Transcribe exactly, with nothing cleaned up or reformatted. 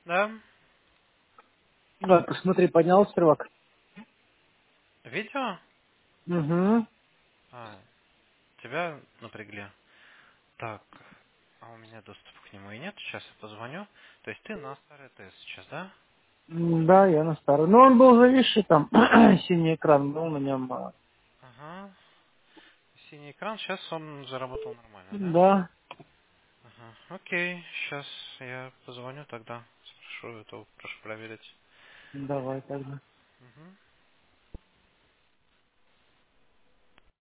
Да? Да, посмотри, поднял стрелок. Видео? Угу. А, тебя напрягли. Так, а у меня доступа к нему и нет. Сейчас я позвоню. То есть ты на старый тест сейчас, да? Да, я на старый. Но он был зависший там, синий экран был на нем. а. Ага. Синий экран. Сейчас он заработал нормально, да? Да, Ага. Окей. Сейчас я позвоню тогда. Спрошу это, прошу проверить. давай тогда. Угу.